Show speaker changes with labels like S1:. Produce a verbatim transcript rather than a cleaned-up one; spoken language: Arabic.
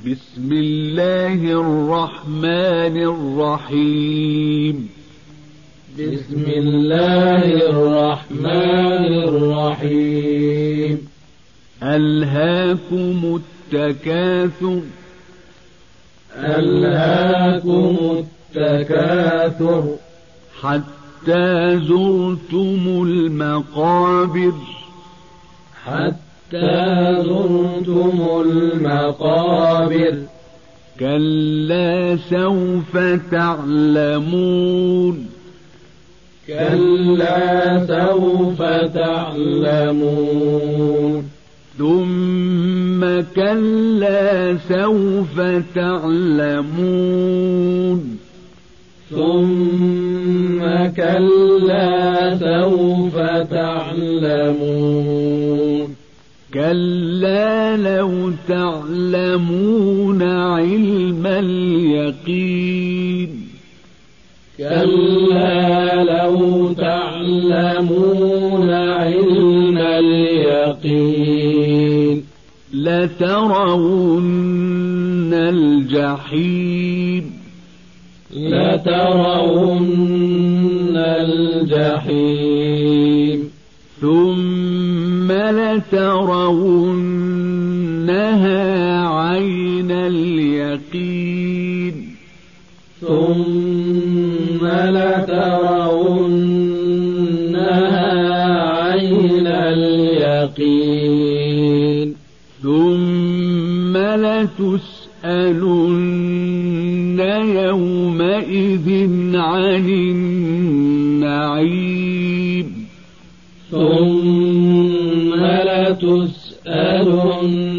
S1: بسم الله الرحمن الرحيم
S2: بسم الله الرحمن الرحيم
S1: ألهاكم التكاثر
S2: ألهاكم التكاثر
S1: حتى زرتم المقابر
S2: حتى زرتم المقابر
S1: كلا سوف تعلمون
S2: كلا سوف تعلمون
S1: ثم كلا سوف تعلمون
S2: ثم كلا سوف تعلمون
S1: كلا لو تعلمون علم اليقين
S2: كلا لو تعلمون علم اليقين
S1: لترون الجحيم
S2: لترون الجحيم
S1: ثم لترونها عين اليقين
S2: ثم لترونها عين اليقين
S1: ثم لتسألن يومئذ عن النعيم
S2: ثم لتسألن